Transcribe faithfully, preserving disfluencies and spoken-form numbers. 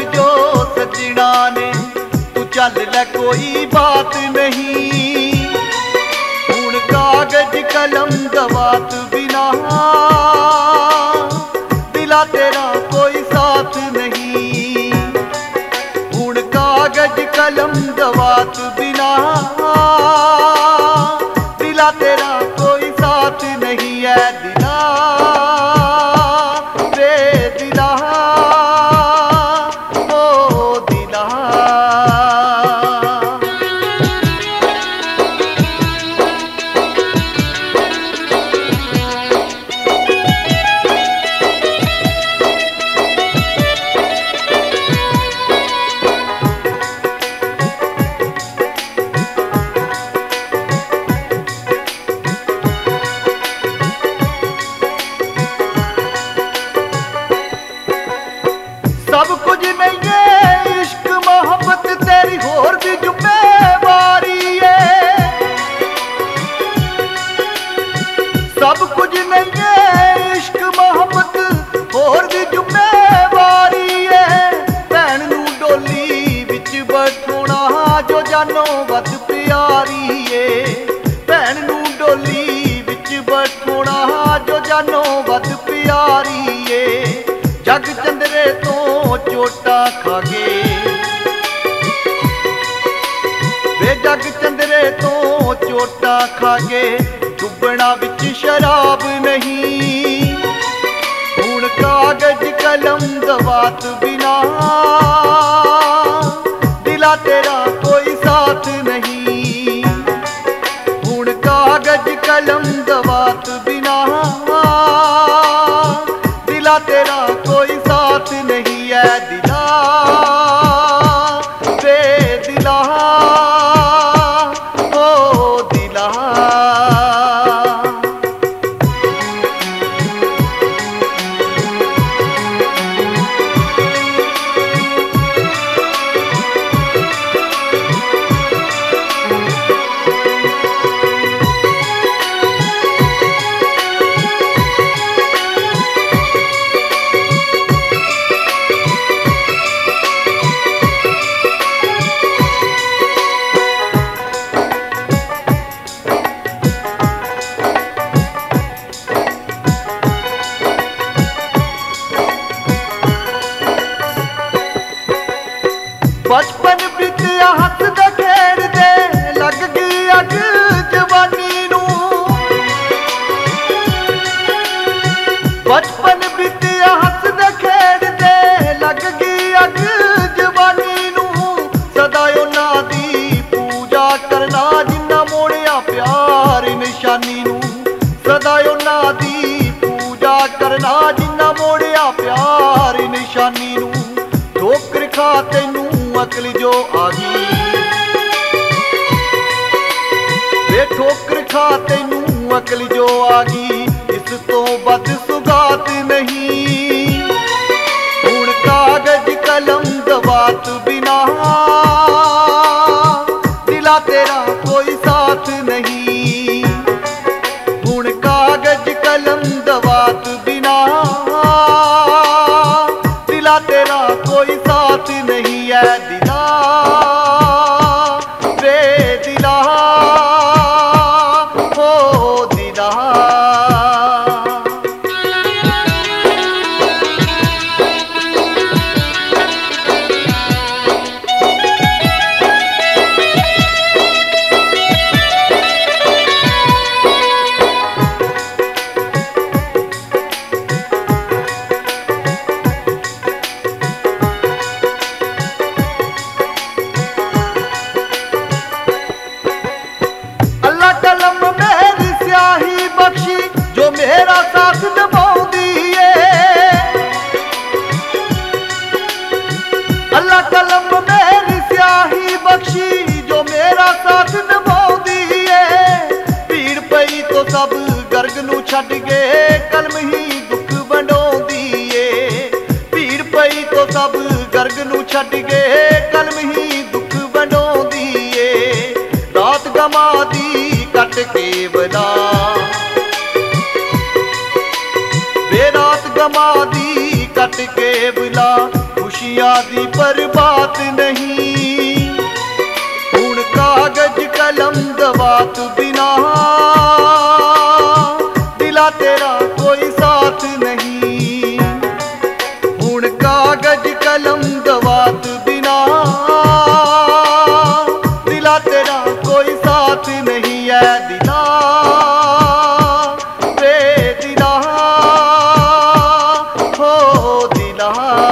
जो सजना ने तू चल ले कोई बात नहीं। हुण कागज कलम गवात बिना दिला तेरा कोई साथ नहीं। हुण कागज कलम गवात बिना दिला तेरा कोई साथ नहीं है। दिला रे दिला ओ दिला। सब कुछ नहीं है इश्क मोहब्बत तेरी होर भी जुम्मेवारी है। सब कुछ नहीं है इश्क मोहब्बत होर भी जुम्मेवारी है। भैन नू डोली विच बैठाना जो जानो वध प्यारी है। भैन नू डोली विच बैठाना जो जानो वध प्यारी है। जग चंदरे तो चोटा खागे वे जग चंदरे तो चोटा खागे डुबना विच शराब नहीं। हुण कागज कलम गवात बिना दिला तेरा कोई साथ नहीं। हुण कागज कलम गवात बिना दिला तेरा कोई साथ नहीं है। दिला रे दिला ओ दिला। बचपन बीतिया हसदे खेड़दे लग गई अग जवानी नू। बचपन बीतिया हसदे खेड़दे लग गई अग जवानी नू। सदा उन्हां दी पूजा करना जिन्ना मोड़िया प्यार निशानी नू। सदा उन्हां दी पूजा करना जिन्ना मोड़िया प्यार निशानी नू। ठोकर खा तैनू अकल जो आ गई वे ठोकर खा तैनू अकल जो आ गई। इस तो बद सुगात नहीं। हुण कागज कलम गवात बिना दिला तेरा कोई साथ नहीं। हुण कागज कलम गवात बिना दिला तेरा कोई साथ नहीं है। दिला रे दिला ओ दिला। जो मेरा साथ निभाउंदी है। अल्लाह कलम मेरी स्याही बख्शी जो मेरा साथ निभाउंदी है। भीड़ पई तो सब गर्ग नू छड्ड के कलम ही दुख वंडाउंदी है। भीड़ पई तो सब गर्ग नू छड्ड के कलम ही दुख वंडाउंदी है। रात गमा दी कट के बला बेरात गमा दी कट के बुला खुशियां दुनिया दी पर बात नहीं, हुण कागज कलम दवात बिना दिला तेरा कोई साथ नहीं। हुण कागज कलम दवात बिना दिला तेरा कोई साथ नहीं है। दिला वे दिला हो दिला